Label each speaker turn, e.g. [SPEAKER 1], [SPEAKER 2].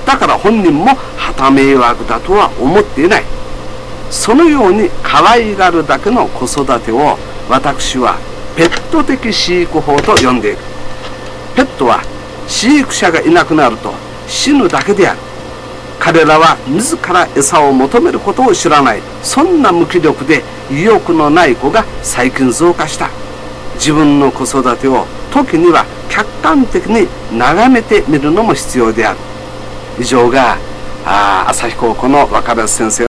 [SPEAKER 1] だから本人も旗迷惑だとは思っていない。そのように可愛がるだけの子育てを私はペット的飼育法と呼んでいる。ペットは飼育者がいなくなると死ぬだけである。彼らは自ら餌を求めることを知らない。そんな無気力で意欲のない子が最近増加した。自分の子育てを時には客観的に眺めてみるのも必要である。以上が朝日高校の若林先生の